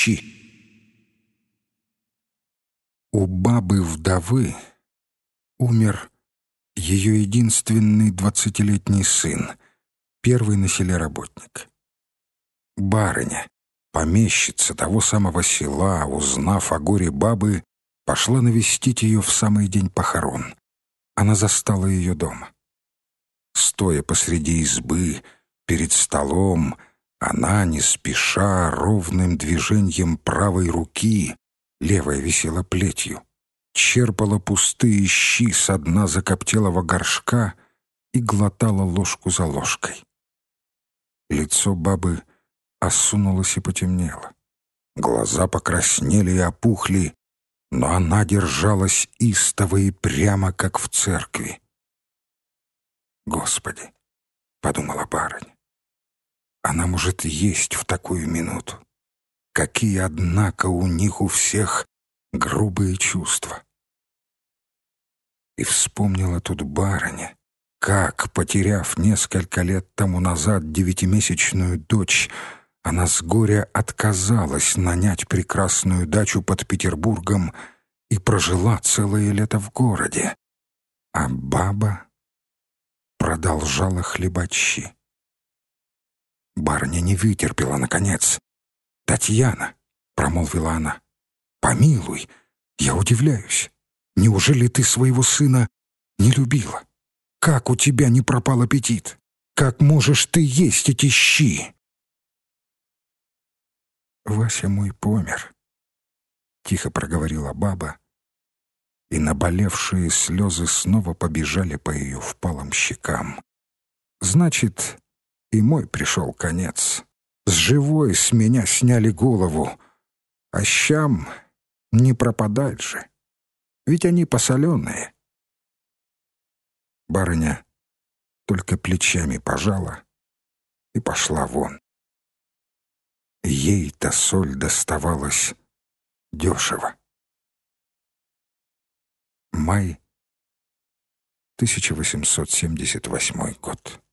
щи. У бабы-вдовы умер ее единственный 20-летний сын, первый на селе работник. Барыня, помещица того самого села, узнав о горе бабы, пошла навестить ее в самый день похорон. Она застала ее дома. Стоя посреди избы, перед столом, она, не спеша, ровным движением правой руки, левая висела плетью, черпала пустые щи со дна закоптелого горшка и глотала ложку за ложкой. Лицо бабы осунулось и потемнело. Глаза покраснели и опухли, но она держалась истово и прямо, как в церкви. «Господи!» — подумала барыня. «Она может есть в такую минуту. Какие, однако, у них у всех грубые чувства!» И вспомнила тут барыня, как, потеряв несколько лет тому назад 9-месячную дочь, она с горя отказалась нанять прекрасную дачу под Петербургом и прожила целое лето в городе. А баба продолжала хлебать щи. Барыня не вытерпела, наконец. «Татьяна», — промолвила она, — «помилуй, я удивляюсь. Неужели ты своего сына не любила? Как у тебя не пропал аппетит? Как можешь ты есть эти щи?» «Вася мой помер», — тихо проговорила баба, и наболевшие слезы снова побежали по ее впалым щекам. «Значит, и мой пришел конец. С живой с меня сняли голову. А щам не пропадать же, ведь они посоленные». Барыня только плечами пожала и пошла вон. Ей-то соль доставалась дешево. Май 1878 год.